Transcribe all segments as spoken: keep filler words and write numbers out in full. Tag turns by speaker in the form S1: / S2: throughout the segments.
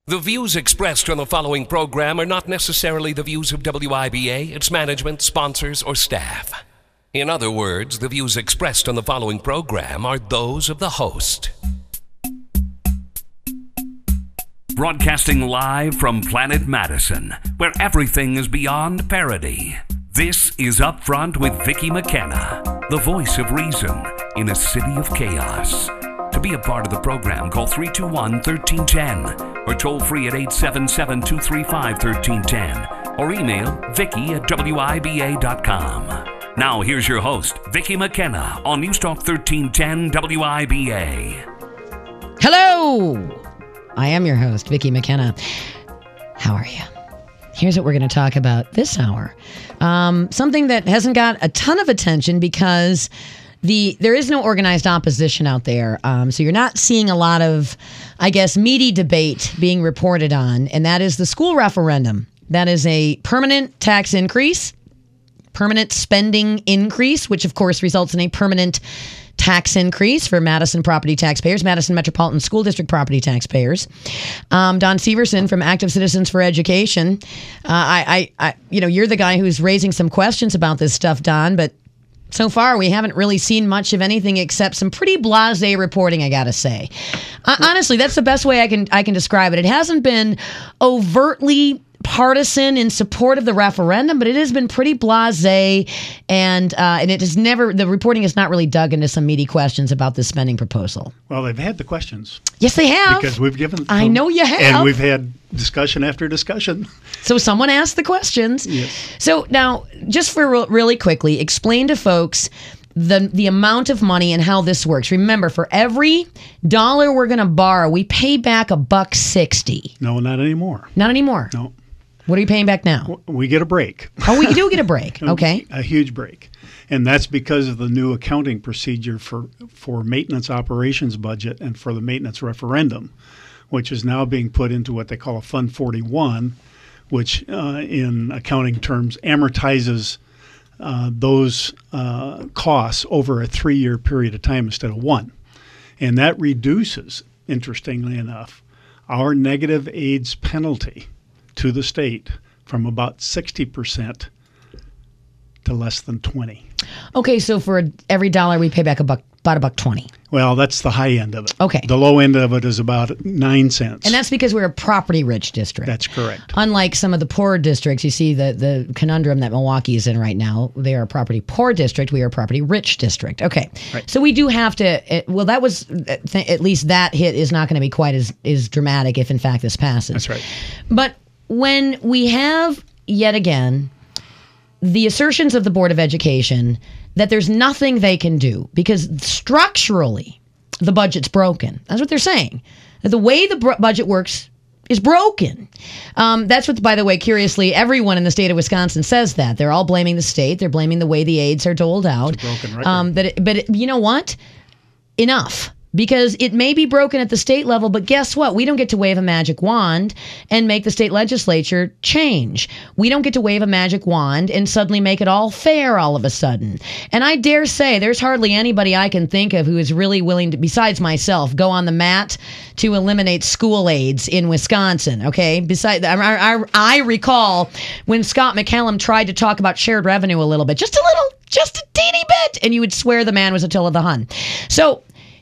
S1: The views expressed on the following program are not necessarily the views of W I B A, its management, sponsors, or staff. In other words, the views expressed on the following program are those of the host.
S2: Broadcasting live from Planet Madison, where everything is beyond parody. This is Up Front with Vicki McKenna, the voice of reason in a city of chaos. To be a part of the program, call three two one, one three one zero or toll free at eight seven seven, two three five, one three one zero or email Vicki at W I B A dot com. Now here's your host, Vicki McKenna on News Talk thirteen ten W I B A.
S3: Hello! I am your host, Vicki McKenna. How are you? Here's what we're going to talk about this hour. Um, something that hasn't got a ton of attention because the there is no organized opposition out there. Um, so you're not seeing a lot of, I guess, meaty debate being reported on, and that is the school referendum. That is a permanent tax increase, permanent spending increase, which of course results in a permanent tax increase for Madison property taxpayers, Madison Metropolitan School District property taxpayers. Um, Don Severson from Active Citizens for Education. Uh, I, I, I, you know, you're the guy who's raising some questions about this stuff, Don, but so far we haven't really seen much of anything except some pretty blasé reporting, I gotta say. Uh, honestly, that's the best way I can I can describe it. It hasn't been overtly partisan in support of the referendum, but it has been pretty blasé, and uh, and it has never. The reporting has not really dug into some meaty questions about this spending proposal.
S4: Well, they've had the questions.
S3: Yes, they have.
S4: Because we've given. Them,
S3: I know you have,
S4: and we've had discussion after discussion.
S3: So someone asked the questions.
S4: Yes. So
S3: now, just for re- really quickly, explain to folks the the amount of money and how this works. Remember, for every dollar we're going to borrow, we pay back a buck sixty.
S4: No, not anymore.
S3: Not anymore.
S4: No.
S3: What are you paying back now?
S4: We get a break.
S3: Oh, we do get a break. Okay.
S4: A huge break. And that's because of the new accounting procedure for, for maintenance operations budget and for the maintenance referendum, which is now being put into what they call a Fund forty-one, which uh, in accounting terms amortizes uh, those uh, costs over a three-year period of time instead of one. And that reduces, interestingly enough, our negative aids penalty to the state from about sixty percent to less than twenty.
S3: Okay, so for every dollar we pay back a buck, about a buck twenty.
S4: Well, that's the high end of it.
S3: Okay.
S4: The low end of it is about nine cents.
S3: And that's because we're a property-rich district.
S4: That's correct.
S3: Unlike some of the poor districts, you see the, the conundrum that Milwaukee is in right now. They are a property-poor district. We are a property-rich district. Okay.
S4: Right.
S3: So we do have to, well, that was, at least that hit is not going to be quite as, as dramatic if, in fact, this passes.
S4: That's right.
S3: But when we have, yet again, the assertions of the Board of Education that there's nothing they can do because structurally the budget's broken. That's what they're saying. The way the br- budget works is broken. Um, that's what, by the way, curiously, everyone in the state of Wisconsin says that. They're all blaming the state. They're blaming the way the aids are doled out.
S4: It's a broken record.
S3: Um, that it, but it, you know what? Enough. Because it may be broken at the state level, but guess what? We don't get to wave a magic wand and make the state legislature change. We don't get to wave a magic wand and suddenly make it all fair all of a sudden. And I dare say there's hardly anybody I can think of who is really willing to, besides myself, go on the mat to eliminate school aids in Wisconsin, okay? Besides, I, I, I recall when Scott McCallum tried to talk about shared revenue a little bit, just a little, just a teeny bit, and you would swear the man was Attila the Hun. So,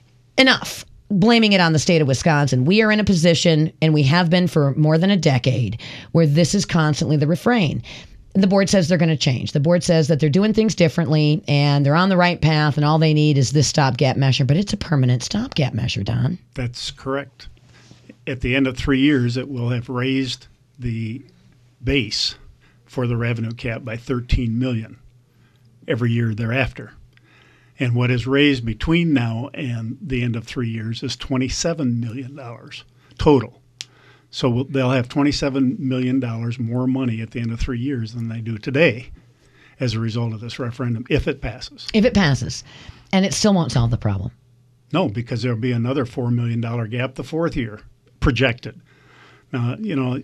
S3: enough blaming it on the state of Wisconsin. We are in a position, and we have been for more than a decade, where this is constantly the refrain. The board says they're going to change. The board says that they're doing things differently, and they're on the right path, and all they need is this stopgap measure. But it's a permanent stopgap measure, Don.
S4: That's correct. At the end of three years, it will have raised the base for the revenue cap by thirteen million dollars every year thereafter. And what is raised between now and the end of three years is twenty-seven million dollars total. So we'll, they'll have twenty-seven million dollars more money at the end of three years than they do today as a result of this referendum, if it passes.
S3: If it passes. And it still won't solve the problem.
S4: No, because there'll be another four million dollars gap the fourth year projected. Now, you know,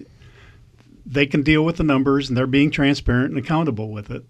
S4: they can deal with the numbers, and they're being transparent and accountable with it.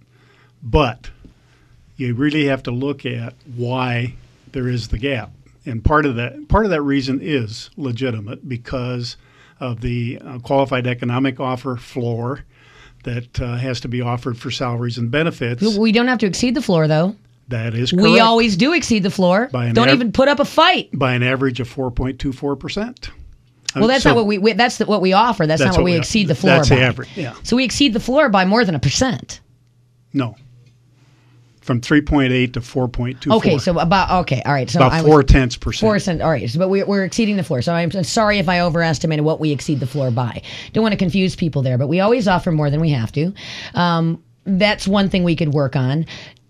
S4: But you really have to look at why there is the gap. And part of that part of that reason is legitimate because of the uh, qualified economic offer floor that uh, has to be offered for salaries and benefits.
S3: We don't have to exceed the floor, though.
S4: That is correct.
S3: We always do exceed the floor.
S4: By
S3: Don't
S4: av-
S3: even put up a fight.
S4: By an average of four point two four percent.
S3: Well, that's
S4: so,
S3: not what we, we that's the, what we offer. That's,
S4: that's
S3: not what,
S4: what
S3: we
S4: we-
S3: exceed the floor
S4: that's
S3: by.
S4: the average, yeah.
S3: So we exceed the floor by more than a percent.
S4: No. From three point eight to four point two four.
S3: Okay, so about okay, all right. So
S4: about
S3: I was,
S4: four tenths percent.
S3: Four cent. All right, so, but we, we're exceeding the floor. So I'm sorry if I overestimated what we exceed the floor by. Don't want to confuse people there, but we always offer more than we have to. Um, that's one thing we could work on.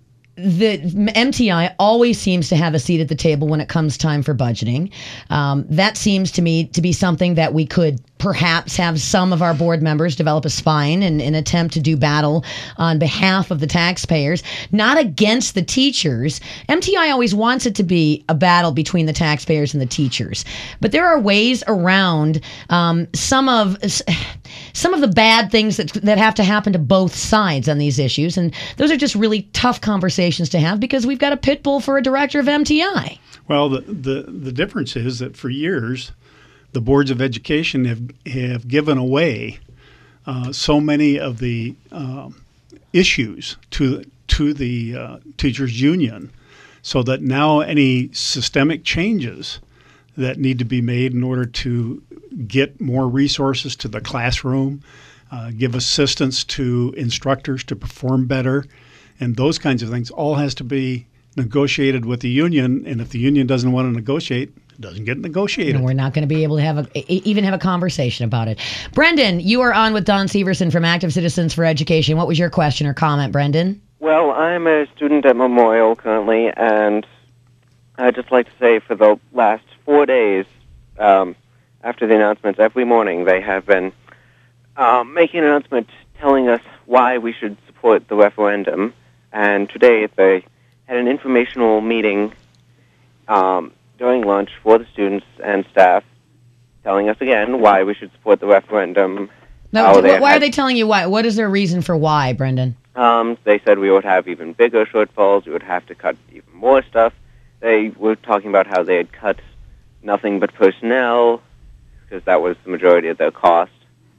S3: The M T I always seems to have a seat at the table when it comes time for budgeting. Um, that seems to me to be something that we could perhaps have some of our board members develop a spine and an attempt to do battle on behalf of the taxpayers, not against the teachers. M T I always wants it to be a battle between the taxpayers and the teachers. But there are ways around um, some of some of the bad things that that have to happen to both sides on these issues. And those are just really tough conversations to have because we've got a pit bull for a director of M T I.
S4: Well, the, the, the difference is that for years, the boards of education have have given away uh, so many of the um, issues to to the uh, teachers union, so that now any systemic changes that need to be made in order to get more resources to the classroom, uh, give assistance to instructors to perform better, and those kinds of things all has to be negotiated with the union. And if the union doesn't want to negotiate, it doesn't get negotiated.
S3: And we're not going to be able to have a, even have a conversation about it. Brendan, you are on with Don Severson from Active Citizens for Education. What was your question or comment, Brendan?
S5: Well, I'm a student at Memorial currently, and I'd just like to say for the last four days um, after the announcements, every morning they have been um, making an announcement telling us why we should support the referendum. And today they had an informational meeting um, during lunch for the students and staff, telling us again why we should support the referendum.
S3: No,
S5: How
S3: why
S5: they
S3: are
S5: had-
S3: they telling you why? What is their reason for why, Brendan?
S5: Um, they said we would have even bigger shortfalls. We would have to cut even more stuff. They were talking about how they had cut nothing but personnel because that was the majority of their cost.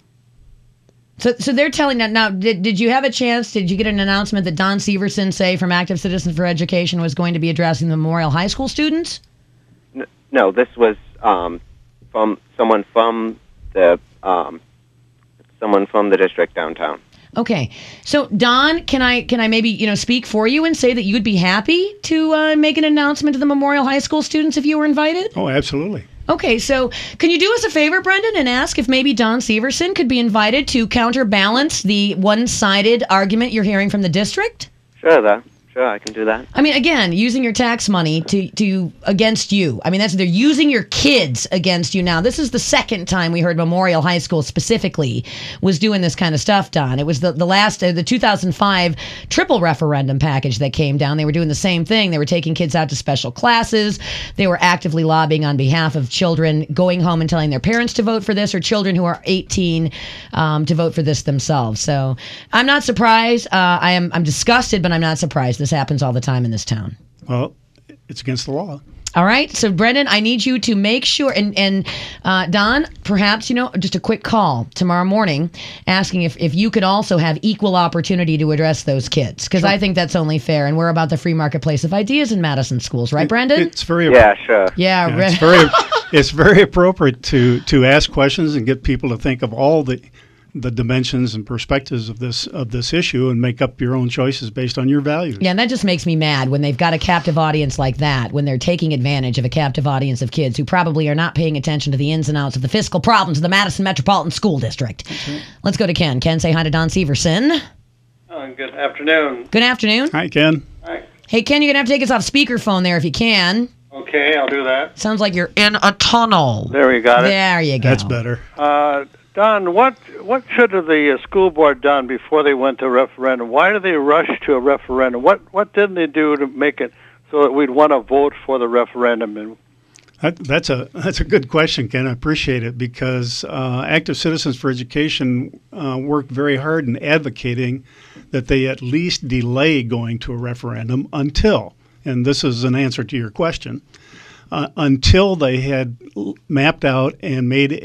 S3: So, so they're telling that now. Did, did you have a chance? Did you get an announcement that Don Severson, say from Active Citizens for Education, was going to be addressing the Memorial High School students?
S5: N- no, this was um, from someone from the um, someone from the district downtown.
S3: Okay, so Don, can I can I maybe you know speak for you and say that you'd be happy to uh, make an announcement to the Memorial High School students if you were invited?
S4: Oh, absolutely.
S3: Okay, so can you do us a favor, Brendan, and ask if maybe Don Severson could be invited to counterbalance the one-sided argument you're hearing from the district?
S5: Sure, though. Sure, I can do that.
S3: I mean, again, using your tax money to, to against you. I mean, that's they're using your kids against you now. This is the second time we heard Memorial High School specifically was doing this kind of stuff, Don. It was the, the last, uh, the two thousand five triple referendum package that came down. They were doing the same thing. They were taking kids out to special classes. They were actively lobbying on behalf of children going home and telling their parents to vote for this, or children who are eighteen um, to vote for this themselves. So I'm not surprised. Uh, I am I'm disgusted, but I'm not surprised. This happens all the time in this town.
S4: Well, it's against the law.
S3: All right. So, Brendan, I need you to make sure, and, and uh, Don, perhaps, you know, just a quick call tomorrow morning asking if, if you could also have equal opportunity to address those kids, because I think that's only fair, and we're about the free marketplace of ideas in Madison schools, right, Brendan?
S4: It's very
S5: Yeah, sure.
S3: yeah,
S4: Yeah,
S3: re-
S4: it's very it's very appropriate to to ask questions and get people to think of all the the dimensions and perspectives of this of this issue and make up your own choices based on your values.
S3: Yeah, and that just makes me mad when they've got a captive audience like that, when they're taking advantage of a captive audience of kids who probably are not paying attention to the ins and outs of the fiscal problems of the Madison Metropolitan School District. Right. Let's go to Ken. Ken, say hi to Don Severson.
S6: Oh, good afternoon.
S3: Good afternoon.
S4: Hi, Ken.
S6: Hi.
S3: Hey, Ken, you're going to have to take us off speakerphone there if you can.
S6: Okay, I'll do that.
S3: Sounds like you're in a tunnel.
S6: There you got it.
S3: There you go.
S4: That's better.
S6: Uh, Don, what what should have the uh, school board done before they went to referendum? Why did they rush to a referendum? What what didn't they do to make it so that we'd want to vote for the referendum? And
S4: That, that's a that's a good question, Ken. I appreciate it because uh, Active Citizens for Education uh, worked very hard in advocating that they at least delay going to a referendum until, and this is an answer to your question, uh, until they had mapped out and made a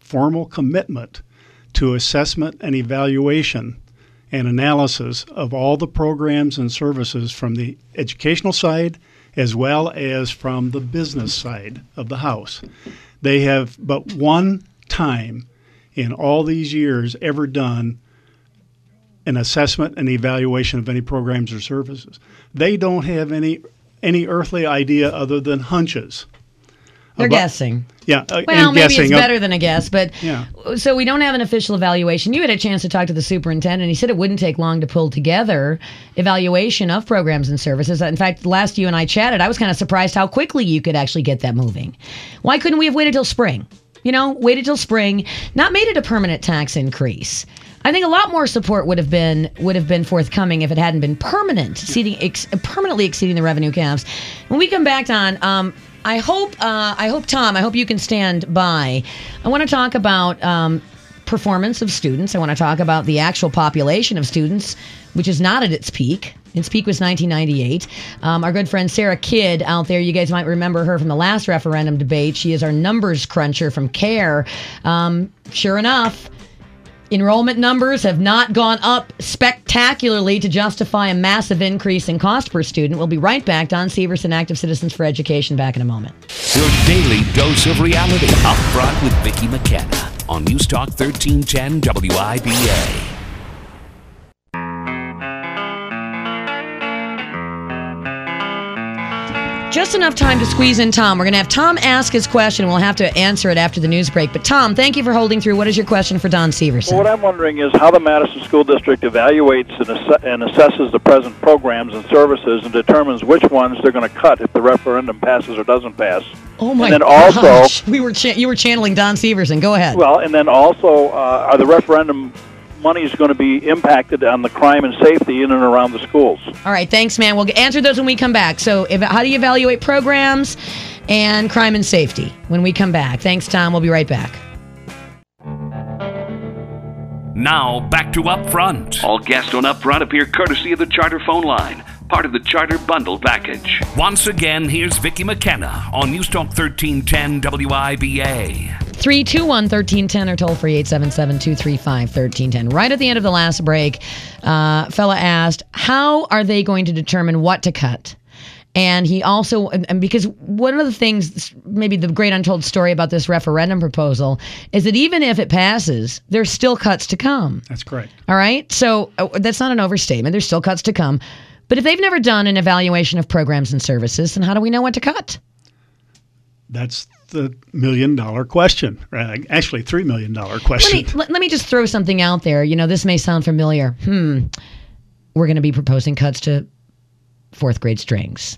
S4: formal commitment to assessment and evaluation and analysis of all the programs and services from the educational side as well as from the business side of the house. They have but one time in all these years ever done an assessment and evaluation of any programs or services. They don't have any any earthly idea other than hunches.
S3: They're
S4: about,
S3: guessing.
S4: Yeah, uh,
S3: Well,
S4: and
S3: maybe
S4: guessing
S3: it's
S4: of-
S3: better than a guess, but
S4: Yeah.
S3: so we don't have an official evaluation. You had a chance to talk to the superintendent. He said it wouldn't take long to pull together evaluation of programs and services. In fact, last you and I chatted, I was kind of surprised how quickly you could actually get that moving. Why couldn't we have waited till spring? You know, waited till spring, not made it a permanent tax increase. I think a lot more support would have been would have been forthcoming if it hadn't been permanent, exceeding, ex, permanently exceeding the revenue caps. When we come back, Don, um, I hope uh, I hope Tom, I hope you can stand by. I want to talk about um, performance of students. I want to talk about the actual population of students, which is not at its peak. Its peak was nineteen ninety-eight. Um, our good friend Sarah Kidd out there, you guys might remember her from the last referendum debate. She is our numbers cruncher from CARE. Um, sure enough, enrollment numbers have not gone up spectacularly to justify a massive increase in cost per student. We'll be right back. Don Severson, Active Citizens for Education, back in a moment.
S2: Your daily dose of reality. Up front with Vicki McKenna on News Talk thirteen ten W I B A.
S3: Just enough time to squeeze in Tom. We're going to have Tom ask his question. We'll have to answer it after the news break. But Tom, thank you for holding through. What is your question for Don Severson?
S6: Well, what I'm wondering is how the Madison School District evaluates and, ass- and assesses the present programs and services and determines which ones they're going to cut if the referendum passes or doesn't pass.
S3: Oh my
S6: and then
S3: gosh.
S6: also,
S3: we were cha- you were channeling Don Severson. Go ahead.
S6: Well, and then also, uh, are the referendum money is going to be impacted on the crime and safety in and around the schools?
S3: All right, thanks, man. We'll answer those when we come back. So if, how do you evaluate programs and crime and safety when we come back? Thanks, Tom. We'll be right back.
S2: Now, back to Up Front. All guests on Up Front appear courtesy of the Charter phone line, part of the Charter bundle package. Once again, here's Vicki McKenna on News Talk thirteen ten W I B A.
S3: three two one, one three one zero or toll free eight seven seven, two three five, one three one zero. Right at the end of the last break, uh, fella asked, how are they going to determine what to cut? And he also, and because one of the things, maybe the great untold story about this referendum proposal is that even if it passes, there's still cuts to come.
S4: That's correct.
S3: All right? So uh, that's not an overstatement. There's still cuts to come. But if they've never done an evaluation of programs and services, then how do we know what to cut?
S4: That's the million dollar question. Uh, Actually, three million dollar question.
S3: Let me, let, let me just throw something out there. You know, this may sound familiar. Hmm. We're going to be proposing cuts to fourth grade strings,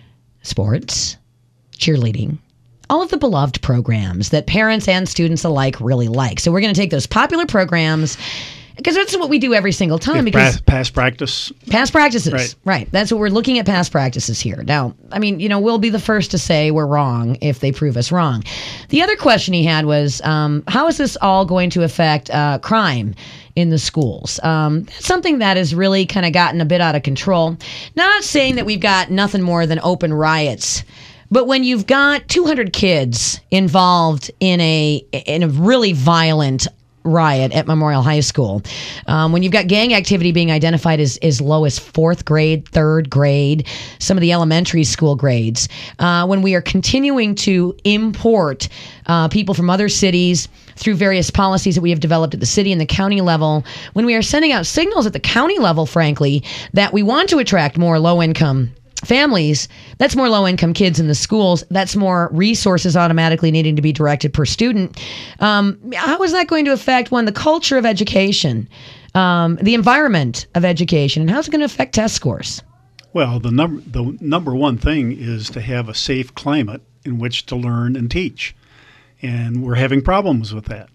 S3: sports, cheerleading, all of the beloved programs that parents and students alike really like. So we're going to take those popular programs, because that's what we do every single time.
S4: If
S3: Because
S4: past, past practice.
S3: Past practices.
S4: Right.
S3: Right. That's what we're looking at, past practices here. Now, I mean, you know, we'll be the first to say we're wrong if they prove us wrong. The other question he had was, um, how is this all going to affect uh, crime in the schools? Um, that's something that has really kind of gotten a bit out of control. Not saying that we've got nothing more than open riots, but when you've got two hundred kids involved in a in a really violent riot at Memorial High School, um, when you've got gang activity being identified as, as low as fourth grade, third grade, some of the elementary school grades, uh, when we are continuing to import uh, people from other cities through various policies that we have developed at the city and the county level, when we are sending out signals at the county level, frankly, that we want to attract more low-income families, that's more low-income kids in the schools. That's more resources automatically needing to be directed per student. Um, how is that going to affect, one, the culture of education, um, the environment of education, and how's it going to affect test scores?
S4: Well, the number the number one thing is to have a safe climate in which to learn and teach, and we're having problems with that.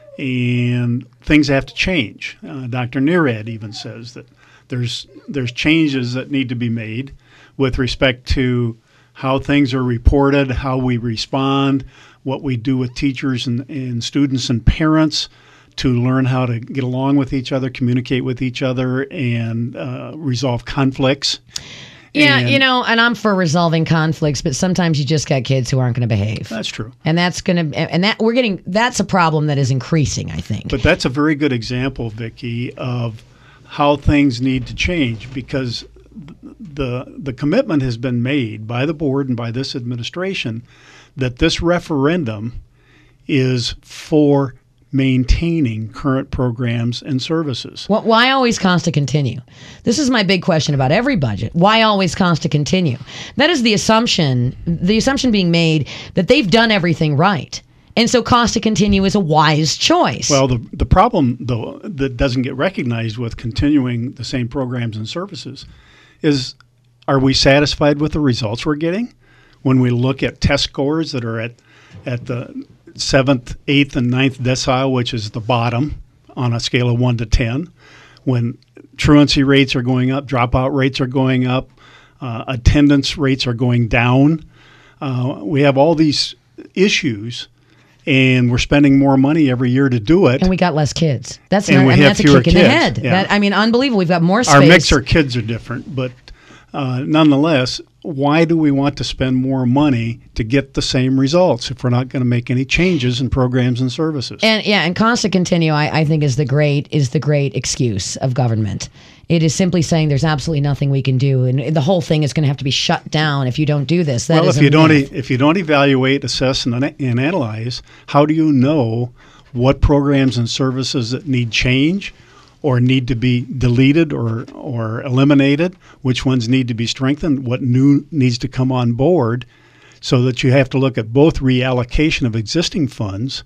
S4: And things have to change. Uh, Doctor Neerad even says that there's there's changes that need to be made with respect to how things are reported, how we respond, what we do with teachers and, and students and parents to learn how to get along with each other, communicate with each other, and uh, resolve conflicts.
S3: Yeah,
S4: And
S3: you know, and I'm for resolving conflicts, but sometimes you just got kids who aren't going to behave.
S4: That's true.
S3: And that's going to, and that we're getting, that's a problem that is increasing, I think.
S4: But that's a very good example, Vicki, of how things need to change, because the the commitment has been made by the board and by this administration that this referendum is for maintaining current programs and services.
S3: Well, why always cost to continue? This is my big question about every budget. Why always cost to continue? That is the assumption, the assumption being made that they've done everything right. And so cost to continue is a wise choice.
S4: Well, the the problem, though, that doesn't get recognized with continuing the same programs and services is, are we satisfied with the results we're getting? When we look at test scores that are at, at the seventh, eighth, and ninth decile, which is the bottom on a scale of one to ten, when truancy rates are going up, dropout rates are going up, uh, attendance rates are going down, uh, we have all these issues, and we're spending more money every year to do it.
S3: And we got less kids. That's
S4: And
S3: not,
S4: we
S3: I mean,
S4: have
S3: that's a
S4: fewer
S3: kick in the
S4: kids.
S3: head.
S4: Yeah.
S3: That, I mean, unbelievable. We've got more space.
S4: Our mixer kids are different, but uh, nonetheless, why do we want to spend more money to get the same results if we're not going to make any changes in programs and services?
S3: And yeah, and cost to continue, I, I think, is the great is the great excuse of government. It is simply saying there's absolutely nothing we can do, and the whole thing is going to have to be shut down if you don't do this. That
S4: well,
S3: is
S4: if
S3: a
S4: you don't
S3: myth.
S4: e- if you don't evaluate, assess, and, ana- and analyze, how do you know what programs and services that need change or need to be deleted or or eliminated, which ones need to be strengthened, what new needs to come on board, so that you have to look at both reallocation of existing funds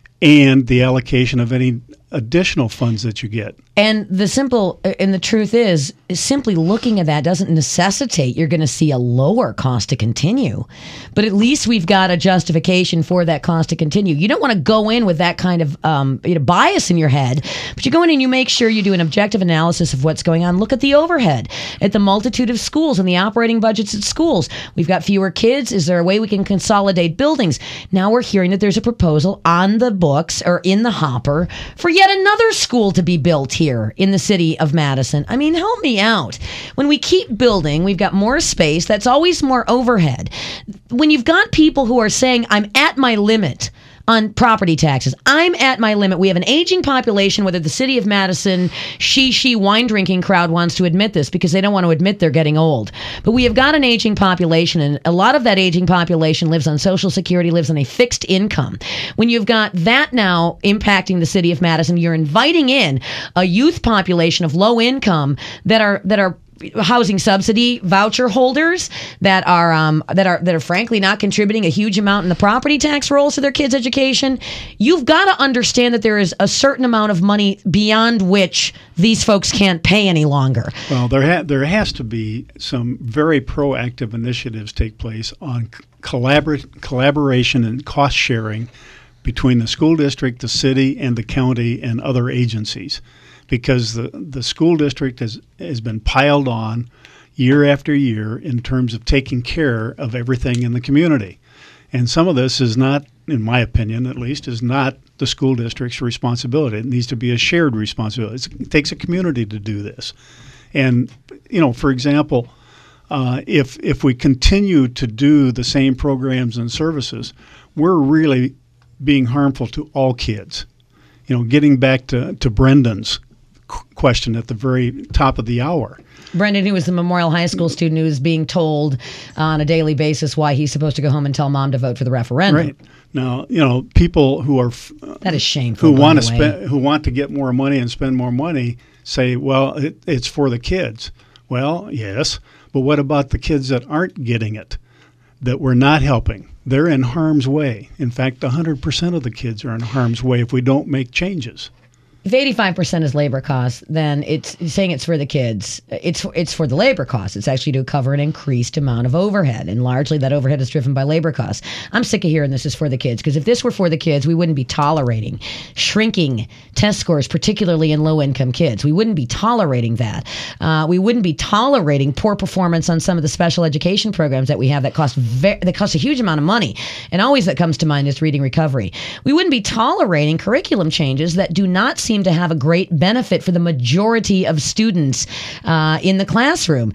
S4: and the allocation of any additional funds that you get.
S3: And the simple and the truth is, is simply looking at that doesn't necessitate you're going to see a lower cost to continue. But at least we've got a justification for that cost to continue. You don't want to go in with that kind of um, you know, bias in your head, but you go in and you make sure you do an objective analysis of what's going on. Look at the overhead, at the multitude of schools and the operating budgets at schools. We've got fewer kids. Is there a way we can consolidate buildings? Now we're hearing that there's a proposal on the books or in the hopper for yet another school to be built here in the city of Madison. I mean, help me out. When we keep building, we've got more space. That's always more overhead. When you've got people who are saying, I'm at my limit on property taxes, I'm at my limit. We have an aging population, whether the city of Madison, she, she wine drinking crowd wants to admit this because they don't want to admit they're getting old. But we have got an aging population, and a lot of that aging population lives on Social Security, lives on a fixed income. When you've got that now impacting the city of Madison, you're inviting in a youth population of low income that are that are housing subsidy voucher holders that are um, that are that are frankly not contributing a huge amount in the property tax rolls to their kids' education. You've got to understand that there is a certain amount of money beyond which these folks can't pay any longer.
S4: Well, there ha- there has to be some very proactive initiatives take place on collabor- collaboration and cost sharing between the school district, the city, and the county and other agencies, because the, the school district has, has been piled on year after year in terms of taking care of everything in the community. And some of this is not, in my opinion at least, is not the school district's responsibility. It needs to be a shared responsibility. It's, it takes a community to do this. And, you know, for example, uh, if if we continue to do the same programs and services, we're really being harmful to all kids. You know, getting back to, to Brendan's question at the very top of the hour.
S3: Brendan, who was the Memorial High School student who is being told on a daily basis why he's supposed to go home and tell mom to vote for the referendum.
S4: Right. Now, you know, people who are uh,
S3: that is shameful.
S4: Who
S3: by
S4: want to
S3: the way.
S4: spend, who want to get more money and spend more money, say, well, it, it's for the kids. Well, yes, but what about the kids that aren't getting it, that we're not helping? They're in harm's way. In fact, one hundred percent of the kids are in harm's way if we don't make changes.
S3: If eighty-five percent is labor costs, then it's saying it's for the kids. It's it's for the labor costs. It's actually to cover an increased amount of overhead, and largely that overhead is driven by labor costs. I'm sick of hearing this is for the kids, because if this were for the kids, we wouldn't be tolerating shrinking test scores, particularly in low-income kids. We wouldn't be tolerating that. Uh, we wouldn't be tolerating poor performance on some of the special education programs that we have that cost ve- that cost a huge amount of money. And always that comes to mind is reading recovery. We wouldn't be tolerating curriculum changes that do not seem to have a great benefit for the majority of students uh, in the classroom.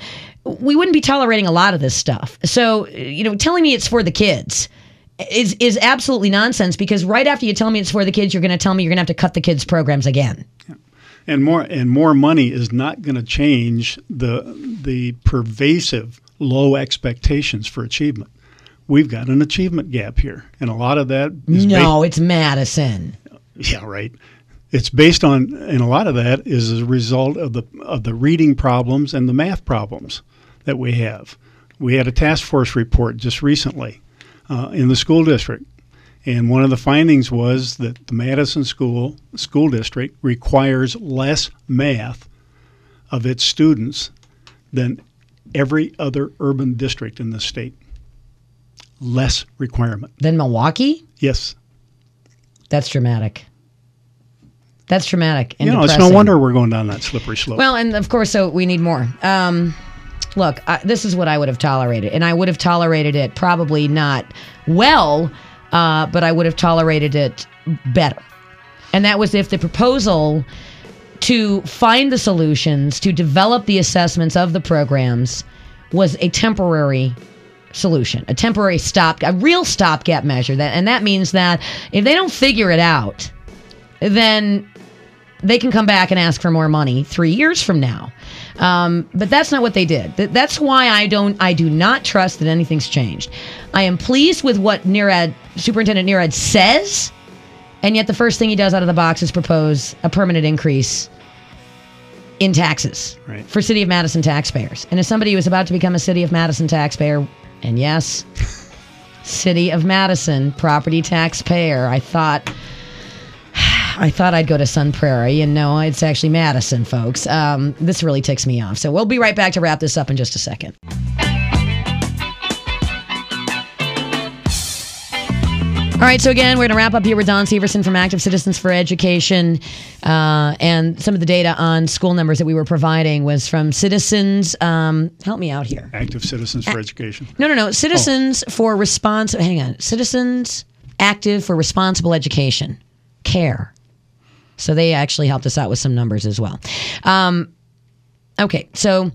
S3: we wouldn't be tolerating a lot of this stuff. So, you know, telling me it's for the kids is is absolutely nonsense, because right after you tell me it's for the kids, you're going to tell me you're going to have to cut the kids' programs again.
S4: Yeah. And more and more money is not going to change the the pervasive low expectations for achievement. We've got an achievement gap here, and a lot of that is
S3: no,
S4: ba-
S3: it's Madison.
S4: Yeah, right. It's based on, and a lot of that is as a result of the of the reading problems and the math problems that we have. We had a task force report just recently uh, in the school district, and one of the findings was that the Madison school school district requires less math of its students than every other urban district in the state. Less requirement.
S3: Then Milwaukee?
S4: Yes.
S3: That's dramatic. That's dramatic and
S4: You know,
S3: depressing.
S4: it's no wonder we're going down that slippery slope.
S3: Well, and of course, so we need more. Um, look, I, this is what I would have tolerated, and I would have tolerated it probably not well, uh, but I would have tolerated it better. And that was if the proposal to find the solutions, to develop the assessments of the programs, was a temporary solution, a temporary stop, a real stopgap measure. That, and that means that if they don't figure it out, then they can come back and ask for more money three years from now. Um, but that's not what they did. Th- That's why I don't, I do not trust that anything's changed. I am pleased with what Neerad, Superintendent Neerad says, and yet the first thing he does out of the box is propose a permanent increase in taxes
S4: Right.
S3: for City of Madison taxpayers. And as somebody who is about to become a City of Madison taxpayer, and yes, City of Madison property taxpayer, I thought I thought I'd go to Sun Prairie, and no, it's actually Madison, folks. Um, this really ticks me off. So we'll be right back to wrap this up in just a second. All right, so again, we're going to wrap up here with Don Severson from Active Citizens for Education. Uh, and some of the data on school numbers that we were providing was from Citizens. Um, help me out here.
S4: Active Citizens for Education.
S3: No, no, no. Citizens for Response. Hang on. Citizens Active for Responsible Education. CARE. So they actually helped us out with some numbers as well. Um, okay, so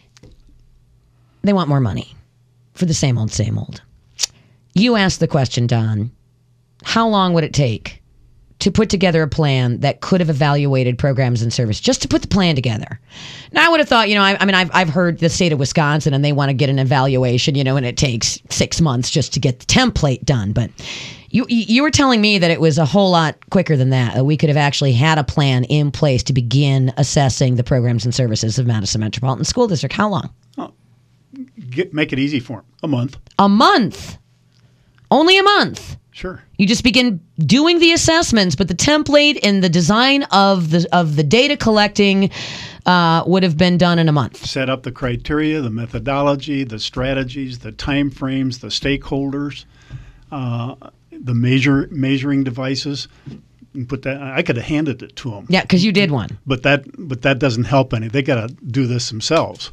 S3: they want more money for the same old, same old. You asked the question, Don. How long would it take to put together a plan that could have evaluated programs and service, just to put the plan together? Now, I would have thought, you know, I, I mean, I've, I've heard the state of Wisconsin, and they want to get an evaluation, you know, and it takes six months just to get the template done. But you you were telling me that it was a whole lot quicker than that, that we could have actually had a plan in place to begin assessing the programs and services of Madison Metropolitan School District. How long?
S4: Oh, get, make it easy for them. A month.
S3: A month. Only a month.
S4: Sure.
S3: You just begin doing the assessments, but the template and the design of the of the data collecting uh, would have been done in a month.
S4: Set up the criteria, the methodology, the strategies, the time frames, the stakeholders, uh, the measure measuring devices. And put that. I could have handed it to them.
S3: Yeah, because you did one.
S4: But that but that doesn't help any. They got to do this themselves.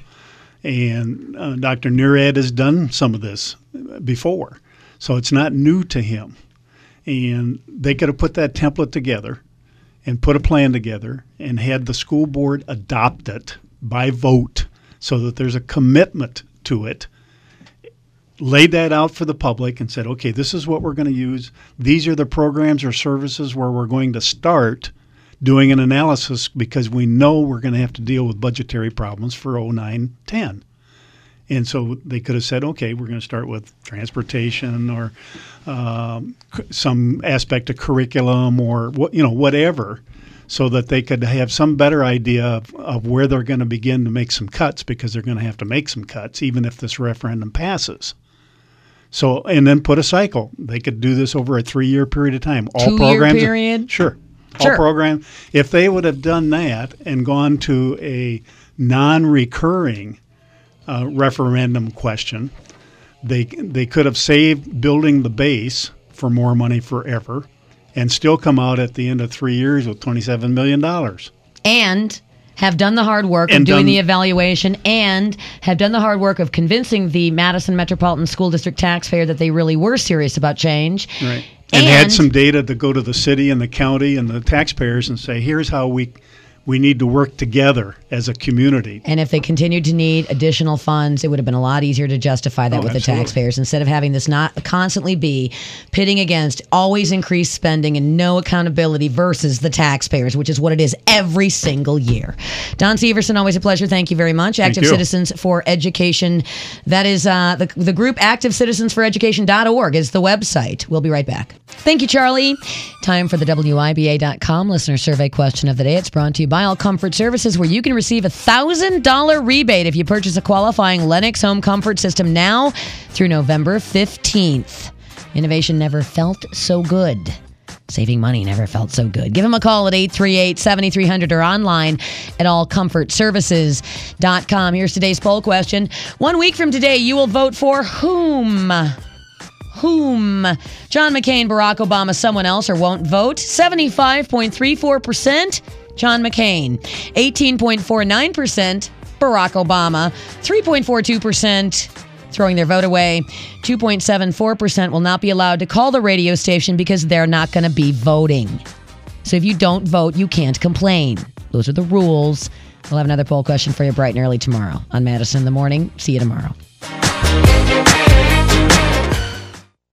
S4: And uh, Doctor Neerad has done some of this before. So it's not new to him. And they could have put that template together and put a plan together and had the school board adopt it by vote so that there's a commitment to it. Laid that out for the public and said, okay, this is what we're going to use. These are the programs or services where we're going to start doing an analysis because we know we're going to have to deal with budgetary problems for oh nine ten. And so they could have said, okay, we're going to start with transportation or um, c- some aspect of curriculum or what, you know, whatever, so that they could have some better idea of, of where they're going to begin to make some cuts, because they're going to have to make some cuts even if this referendum passes. So, and then put a cycle. They could do this over a three-year period of time. All
S3: Two-year
S4: programs,
S3: period?
S4: Sure.
S3: Sure.
S4: All program. If they would have done that and gone to a non-recurring Uh, referendum question, they they could have saved building the base for more money forever and still come out at the end of three years with twenty-seven million dollars.
S3: And have done the hard work
S4: And
S3: of doing
S4: done-
S3: the evaluation, and have done the hard work of convincing the Madison Metropolitan School District taxpayer that they really were serious about change.
S4: Right. And,
S3: And
S4: had some data to go to the city and the county and the taxpayers and say, here's how we We need to work together as a community.
S3: And if they continued to need additional funds, it would have been a lot easier to justify that
S4: Oh,
S3: with
S4: absolutely.
S3: the taxpayers instead of having this not constantly be pitting against always increased spending and no accountability versus the taxpayers, which is what it is every single year. Don Severson, always a pleasure. Thank you very much.
S4: Thank
S3: Active
S4: you.
S3: Citizens for Education. That is uh, the, the group active citizens for education dot org is the website. We'll be right back. Thank you, Charlie. Time for the W I B A dot com listener survey question of the day. It's brought to you by All Comfort Services, where you can receive a one thousand dollars rebate if you purchase a qualifying Lennox home comfort system now through November fifteenth. Innovation never felt so good. Saving money never felt so good. Give them a call at eight three eight, seven three zero zero or online at all comfort services dot com. Here's today's poll question. One week from today, you will vote for whom? Whom? John McCain, Barack Obama, someone else, or won't vote? seventy-five point three four percent John McCain. eighteen point four nine percent Barack Obama. three point four two percent throwing their vote away. two point seven four percent will not be allowed to call the radio station because they're not going to be voting. So if you don't vote, you can't complain. Those are the rules. We'll have another poll question for you bright and early tomorrow on Madison in the Morning. See you tomorrow.